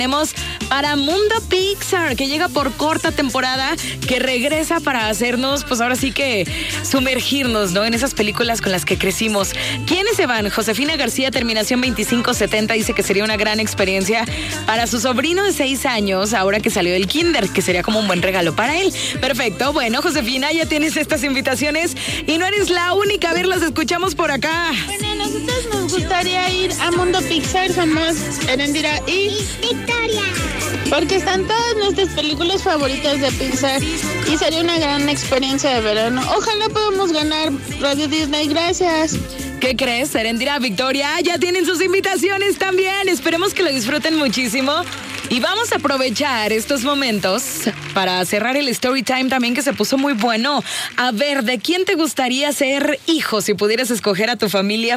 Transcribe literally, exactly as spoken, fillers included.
Tenemos para Mundo Pixar, que llega por corta temporada, que regresa para hacernos, pues ahora sí que sumergirnos, ¿no? En esas películas con las que crecimos. ¿Quiénes se van? Josefina García, terminación veinticinco setenta, dice que sería una gran experiencia para su sobrino de seis años, ahora que salió del kinder, que sería como un buen regalo para él. Perfecto, bueno, Josefina, ya tienes estas invitaciones y no eres la única. A ver, las escuchamos por acá. Bueno, a nosotros nos gustaría ir a Mundo Pixar, somos Erendira y Victoria. porque están todas nuestras películas favoritas de Pixar y sería una gran experiencia de verano. Ojalá podamos ganar Radio Disney, gracias. ¿Qué crees? Erendira, Victoria, ya tienen sus invitaciones también. Esperemos que lo disfruten muchísimo. Y vamos a aprovechar estos momentos para cerrar el story time también, que se puso muy bueno. A ver, ¿de quién te gustaría ser hijo si pudieras escoger a tu familia